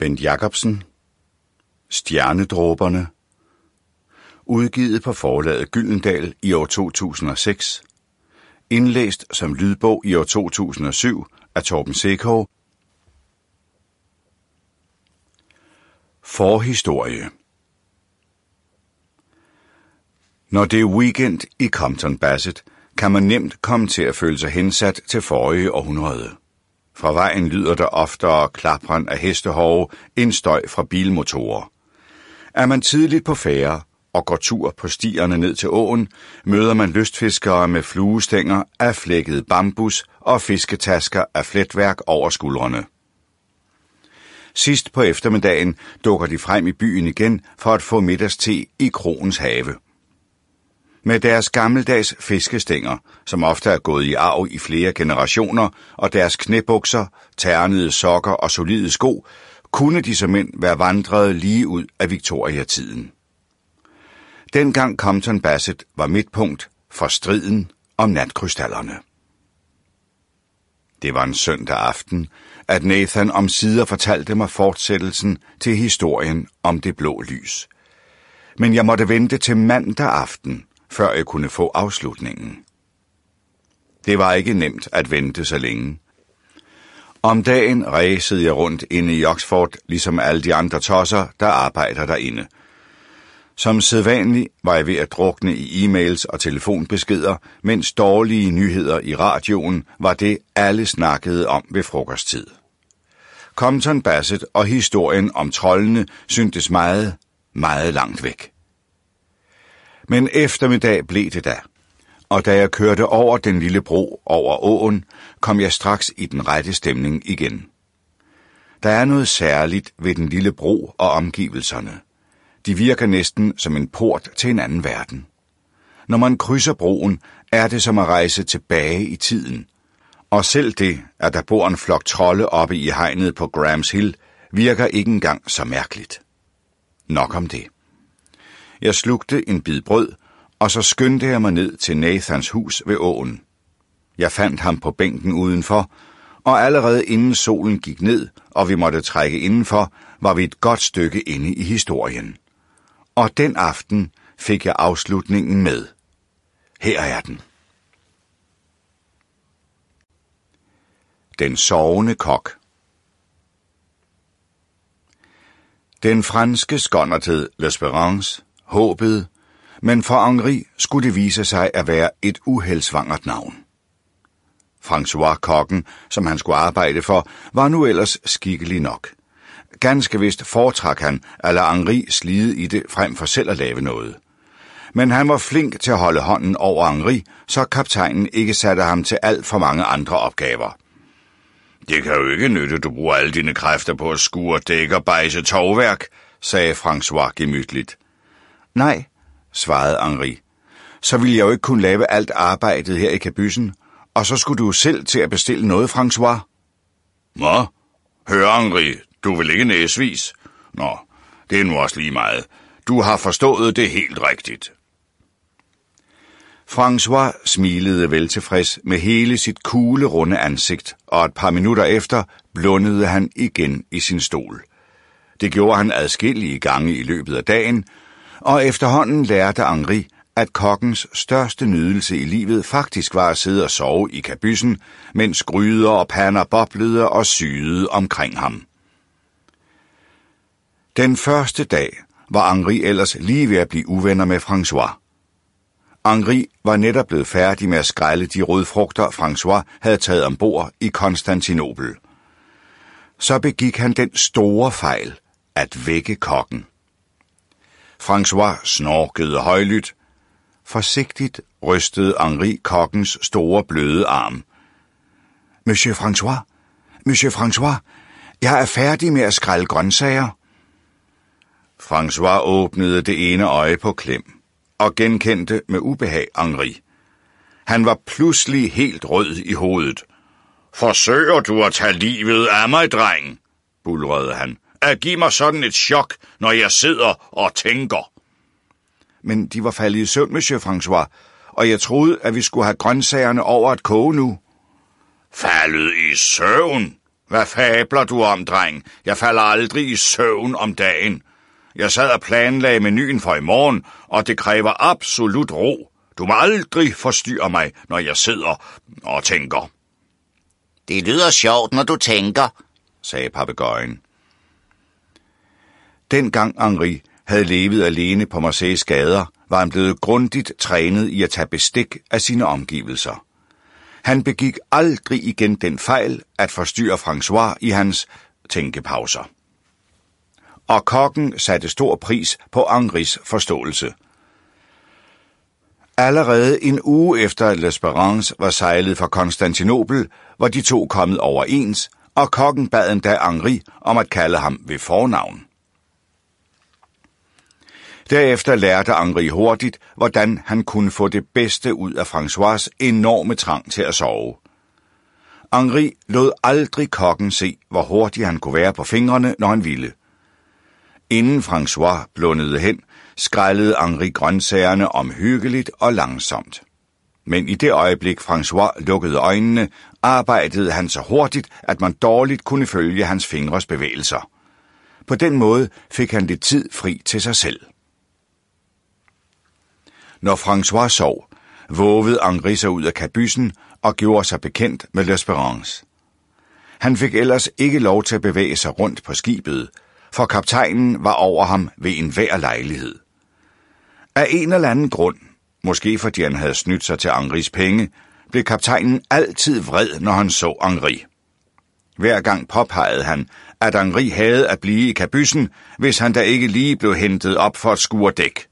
Bent Jacobsen. Stjernedråberne. Udgivet på forlaget Gyldendal i år 2006. Indlæst som lydbog i år 2007 af Torben Sekov. Forhistorie. Når det er weekend i Compton Basset, kan man nemt komme til at føle sig hensat til forrige århundrede. Fra vejen lyder der oftere klapren af hestehove end støj fra bilmotorer. Er man tidligt på færde og går tur på stierne ned til åen, møder man lystfiskere med fluestænger af flækket bambus og fisketasker af fletværk over skuldrene. Sidst på eftermiddagen dukker de frem i byen igen for at få middagste i kroens have. Med deres gammeldags fiskestænger, som ofte er gået i arv i flere generationer, og deres knæbukser, ternede sokker og solide sko, kunne de som mænd være vandret lige ud af Victoria-tiden. Dengang Compton Basset var midtpunkt for striden om natkrystallerne. Det var en søndag aften, at Nathan omsider fortalte mig fortsættelsen til historien om det blå lys. Men jeg måtte vente til mandag aften, før jeg kunne få afslutningen. Det var ikke nemt at vente så længe. Om dagen ræsede jeg rundt inde i Oxford, ligesom alle de andre tosser, der arbejder derinde. Som sædvanlig var jeg ved at drukne i e-mails og telefonbeskeder, mens dårlige nyheder i radioen var det, alle snakkede om ved frokosttid. Compton Basset og historien om troldene syntes meget, meget langt væk. Men eftermiddag blev det da, og da jeg kørte over den lille bro over åen, kom jeg straks i den rette stemning igen. Der er noget særligt ved den lille bro og omgivelserne. De virker næsten som en port til en anden verden. Når man krydser broen, er det som at rejse tilbage i tiden. Og selv det, at der bor en flok trolde oppe i hegnet på Grams Hill, virker ikke engang så mærkeligt. Nok om det. Jeg slugte en bid brød, og så skyndte jeg mig ned til Nathans hus ved åen. Jeg fandt ham på bænken udenfor, og allerede inden solen gik ned, og vi måtte trække indenfor, var vi et godt stykke inde i historien. Og den aften fik jeg afslutningen med. Her er den. Den sovende kok. Den franske skånderted L'Espérance håbede, men for Henri skulle det vise sig at være et uheldsvangert navn. François kokken, som han skulle arbejde for, var nu ellers skikkelig nok. Ganske vist foretrak han at lade Henri slide i det frem for selv at lave noget. Men han var flink til at holde hånden over Henri, så kaptajnen ikke satte ham til alt for mange andre opgaver. Det kan jo ikke nytte, du bruger alle dine kræfter på at skure dæk og bejse tovværk, sagde François gemytligt. Nej, svarede Henri. Så ville jeg jo ikke kunne lave alt arbejdet her i kabyssen, og så skulle du selv til at bestille noget, François. Nå, hør Henri, du vil ikke næsvis. Nå, det er nu også lige meget. Du har forstået det helt rigtigt. François smilede veltilfreds med hele sit kuglerunde ansigt, og et par minutter efter blundede han igen i sin stol. Det gjorde han adskillige gange i løbet af dagen, og efterhånden lærte Henri, at kokkens største nydelse i livet faktisk var at sidde og sove i kabyssen, mens gryder og pander boblede og syede omkring ham. Den første dag var Henri ellers lige ved at blive uvenner med François. Henri var netop blevet færdig med at skrælle de rødfrugter, François havde taget ombord i Konstantinopel. Så begik han den store fejl at vække kokken. François snorkede højlydt. Forsigtigt rystede Henri kokkens store bløde arm. Monsieur François, jeg er færdig med at skrælle grøntsager. François åbnede det ene øje på klem og genkendte med ubehag Henri. Han var pludselig helt rød i hovedet. Forsøger du at tage livet af mig, dreng? buldrede han. At give mig sådan et chok, når jeg sidder og tænker. Men de var faldet i søvn, Monsieur François, og jeg troede, at vi skulle have grøntsagerne over at koge nu. Faldet i søvn? Hvad fabler du om, dreng? Jeg falder aldrig i søvn om dagen. Jeg sad og planlagde menuen for i morgen, og det kræver absolut ro. Du må aldrig forstyrre mig, når jeg sidder og tænker. Det lyder sjovt, når du tænker, sagde papegøjen. Dengang Henri havde levet alene på Marseilles gader, var han blevet grundigt trænet i at tage bestik af sine omgivelser. Han begik aldrig igen den fejl at forstyrre François i hans tænkepauser. Og kokken satte stor pris på Henris forståelse. Allerede en uge efter L'Espérance var sejlet fra Konstantinopel, var de to kommet overens, og kokken bad endda Henri om at kalde ham ved fornavn. Derefter lærte Henri hurtigt, hvordan han kunne få det bedste ud af François' enorme trang til at sove. Henri lod aldrig kokken se, hvor hurtig han kunne være på fingrene, når han ville. Inden François blundede hen, skrællede Henri grøntsagerne omhyggeligt og langsomt. Men i det øjeblik François lukkede øjnene, arbejdede han så hurtigt, at man dårligt kunne følge hans fingres bevægelser. På den måde fik han lidt tid fri til sig selv. Når François sov, vovede Henri sig ud af kabyssen og gjorde sig bekendt med L'Espérance. Han fik ellers ikke lov til at bevæge sig rundt på skibet, for kaptajnen var over ham ved enhver lejlighed. Af en eller anden grund, måske fordi han havde snydt sig til Henris penge, blev kaptajnen altid vred, når han så Henri. Hver gang påpegede han, at Henri havde at blive i kabyssen, hvis han da ikke lige blev hentet op for at skure dæk.